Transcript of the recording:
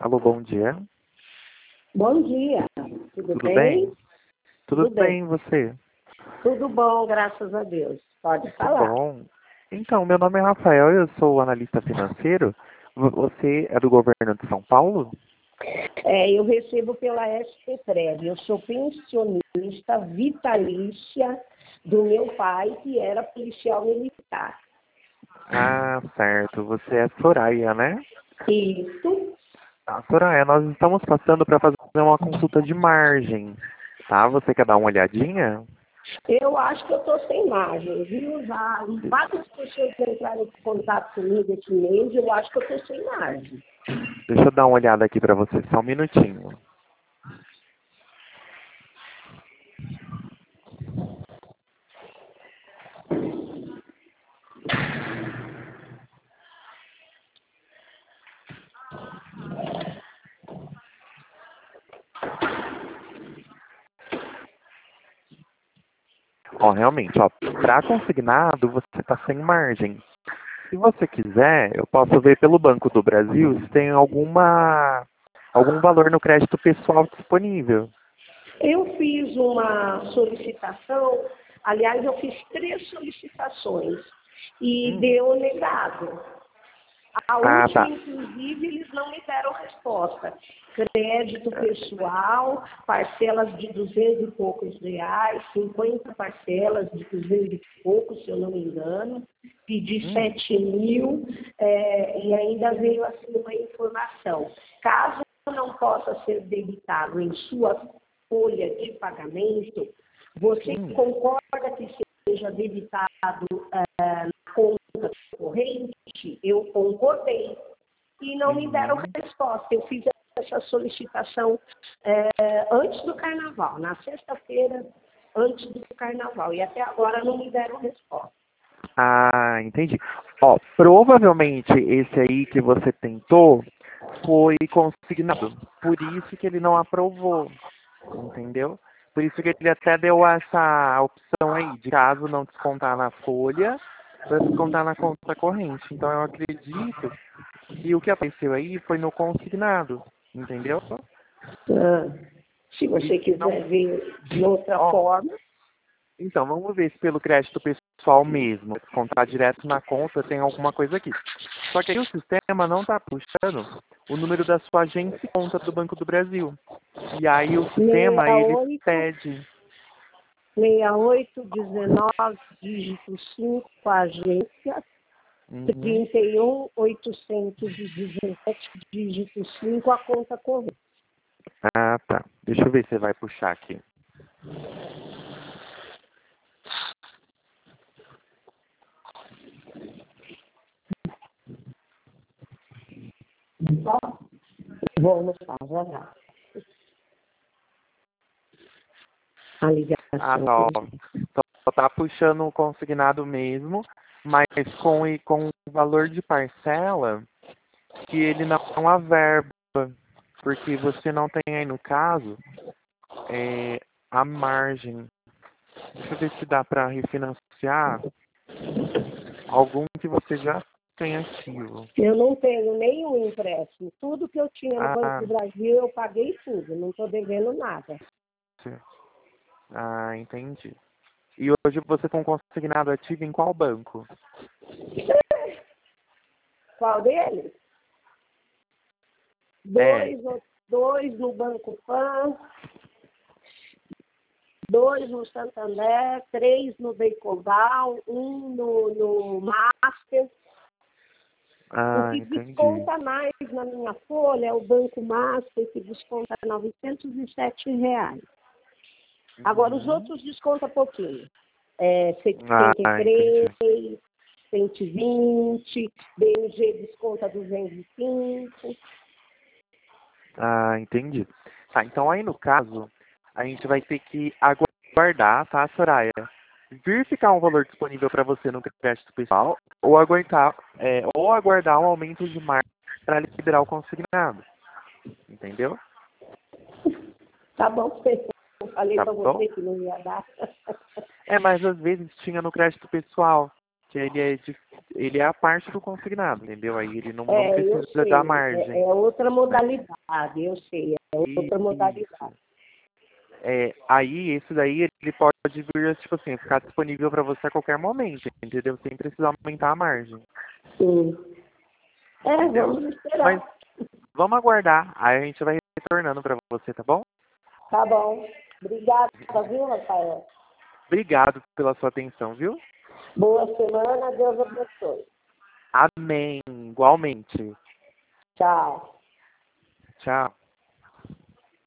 Alô, bom dia. Bom dia. Tudo Tudo bem? Tudo Tudo bem. bem, você? Tudo bom, graças a Deus. Pode Que falar. bom. Então, meu nome é Rafael, eu sou analista financeiro. Você é do governo de São Paulo? Eu recebo pela SPPREV. Eu sou pensionista vitalícia do meu pai, que era policial militar. Ah, certo. Você é Soraya, né? Isso. Ah, Soraya, nós estamos passando para fazer uma consulta de margem, tá? Você quer dar uma olhadinha? Eu acho que eu estou sem margem, viu? Já várias pessoas entraram em contato comigo esse mês, eu acho que eu estou sem margem. Deixa eu dar uma olhada aqui para você, só um minutinho. Ó, realmente, ó, para consignado você está sem margem. Se você quiser, eu posso ver pelo Banco do Brasil se tem algum valor no crédito pessoal disponível. Eu fiz uma solicitação, aliás, eu fiz 3 solicitações e deu negado. A Ah, última, tá. inclusive, eles não me deram resposta. Crédito pessoal, parcelas de 200 e poucos reais, 50 parcelas de 200 e poucos, se eu não me engano. Pedi 7 mil e ainda veio assim uma informação. Caso não possa ser debitado em sua folha de pagamento, você concorda que seja debitado na conta corrente? Eu concordei e não me deram resposta. Eu fiz essa solicitação antes do carnaval, na sexta-feira antes do carnaval, e até agora não me deram resposta. Ah, entendi. Ó, provavelmente esse aí que você tentou foi consignado. Por isso que ele não aprovou, entendeu? Por isso que ele até deu essa opção aí, de caso não descontar na folha, para descontar na conta corrente. Então eu acredito que o que apareceu aí foi no consignado, entendeu? Se você E não, quiser ver de outra ó, forma. então vamos ver se pelo crédito pessoal mesmo, descontar direto na conta, tem alguma coisa aqui. Só que aí o sistema não está puxando o número da sua agência e conta do Banco do Brasil. E aí o sistema, ele 68 pede. 6819, dígito 5, agência. 31817, dígito 5, a conta corrente. Ah, tá. Deixa eu ver se você vai puxar aqui. Vamos já já. A ligação. Ah, tá. Ó. Só tá puxando o consignado mesmo, mas com o valor de parcela que ele não averba, porque você não tem aí no caso a margem. Deixa eu ver se dá para refinanciar algum que você já tem ativo. Eu não tenho nenhum empréstimo. Tudo que eu tinha no Banco Ah, do Brasil, eu paguei tudo. Não estou devendo nada. ah, entendi. E hoje você tem um consignado ativo em qual banco? Qual deles? Dois no Banco Pan, 2 no Santander, 3 no Bacondal, 1 no Master. O Ah, que entendi. desconta mais na minha folha é o Banco Master, que desconta R$ 907. Agora, os outros descontam pouquinho. 73, Entendi. 120, BMG desconta 205. Ah, entendi. Tá, então aí no caso, a gente vai ter que aguardar, tá, Soraya? Verificar um valor disponível para você no crédito pessoal ou aguardar um aumento de margem para liberar o consignado. Entendeu? Tá bom, eu falei Tá para bom? você que não ia dar. Mas às vezes tinha no crédito pessoal. que ele é a parte do consignado, entendeu? Aí ele não Eu precisa sei, dar margem. é outra modalidade, eu sei, é outra modalidade. Isso. Aí, esse daí, ele pode vir, tipo assim, ficar disponível para você a qualquer momento, entendeu? Sem precisar aumentar a margem. Sim. Entendeu? Vamos esperar. Mas vamos aguardar. Aí a gente vai retornando para você, tá bom? Tá bom. Obrigada, viu, Rafael? Obrigado pela sua atenção, viu? Boa semana, Deus abençoe. Amém. Igualmente. Tchau. Tchau.